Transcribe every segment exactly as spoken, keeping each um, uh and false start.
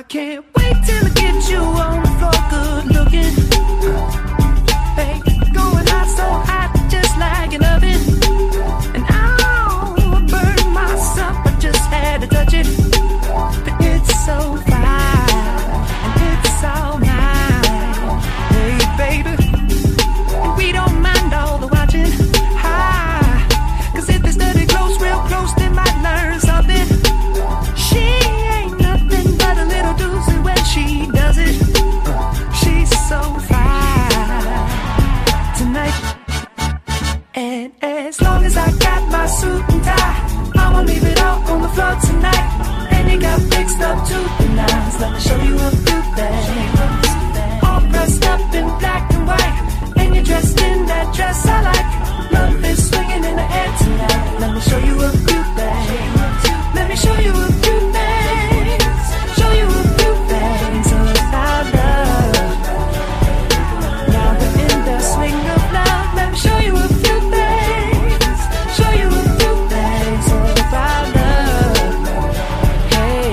can't wait till I get you on the floor, good looking. Hey, going hot, so hot, just like an oven. And I'll burn myself, I just had to touch it. But it's so fine, and it's all mine. Hey, baby, and we don't mind all the watching. Hi, cause if they study close, real close, they might learn something. She ain't nothing but a little doozy when she does it. She's so fine tonight. And as long as I got my suit and tie, I'ma leave it all on the floor tonight. And you got fixed up to the nines. Let me show you a few things. All dressed up in black and white, and you're dressed in that dress I like. Love is swinging in the air tonight. Let me show you a few things. Let me show you a few things. Show you a few things about love. Now we're in the swing of love. Let me show you a few things. Show you a few things about love. Hey,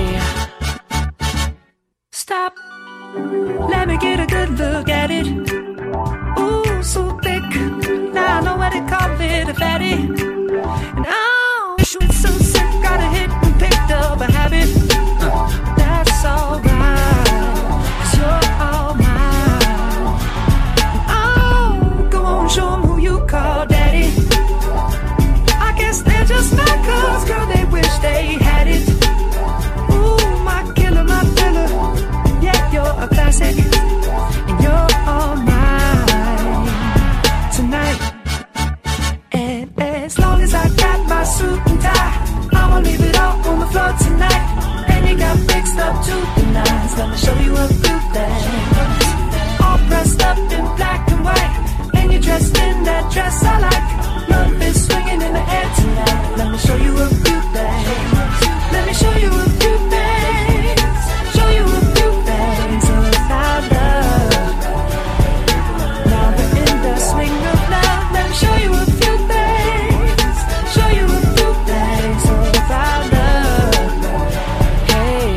stop. Let me get a good look at it. Ooh, so thick. Now I know what they call it, a fatty. And oh, it's so sick. Got a hit and picked up a habit. That's alright, cause you're all mine. Oh, go on, show 'em who you call daddy. I guess they're just not cause, girl, they wish they had it. Ooh, my killer, my filler. Yeah, you're a classic, and you're all mine tonight. And as long as I got my suit and tie, I'ma leave it all on the floor tonight. And you got fixed up to the nines. Let me show you a few things. All dressed up in black and white, and you're dressed in that dress I like. Love is swinging in the air tonight. Let me show you a few things. Let me show you a few things. Show you a few things about love. Now we're in the swing of love. Let me show you a few things. Show you a few things about love. Hey,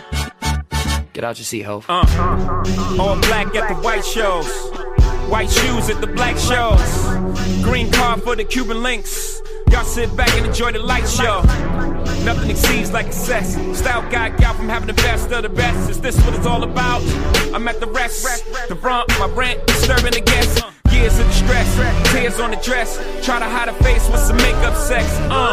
Get out your seat, Hov. Uh, all black at the white shows, white shoes at the black shows, green card for the Cuban links. Y'all sit back and enjoy the light show. Nothing exceeds like excess. Style guy got from having the best of the best. Is this what it's all about? I'm at the rest, the brunt, my rent, disturbing the guests. Years of distress, tears on the dress. Try to hide a face with some makeup sex. Uh,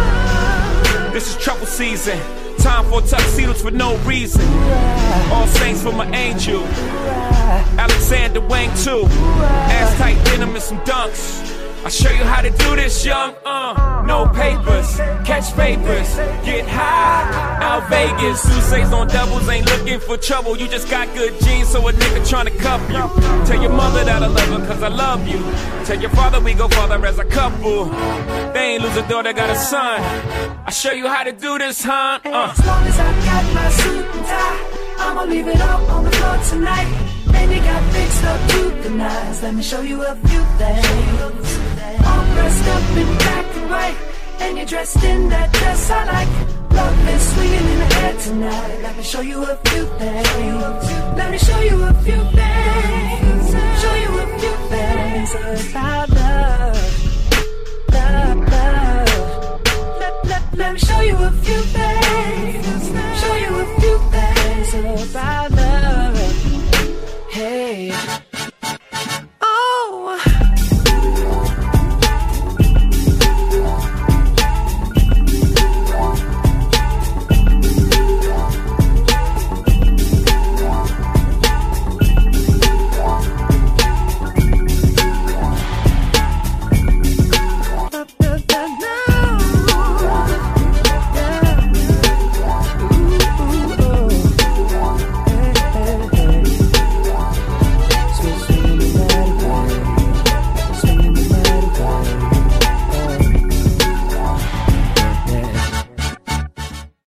this is trouble season. Time for tuxedos for no reason. All saints for my angel. Alexander Wang too. Ass tight denim and some dunks. I'll show you how to do this, young. Uh, no papers, catch papers, get high. Out Vegas, Sousa's on doubles, ain't looking for trouble. You just got good genes, so a nigga tryna cuff you. Tell your mother that I love her, cause I love you. Tell your father we go farther as a couple. They ain't lose a daughter, got a son. I'll show you how to do this, huh? Uh. as long as I got my suit and tie, I'ma leave it all on the floor tonight. And you got fixed up to the nines. Let me show you a few things. All dressed up in black and white, and you're dressed in that dress I like. Love is swinging in the air tonight. Let me show you a few things. Let me show you a few things. Show you a few things about love. Love, love. Let, let, let me show you a few things.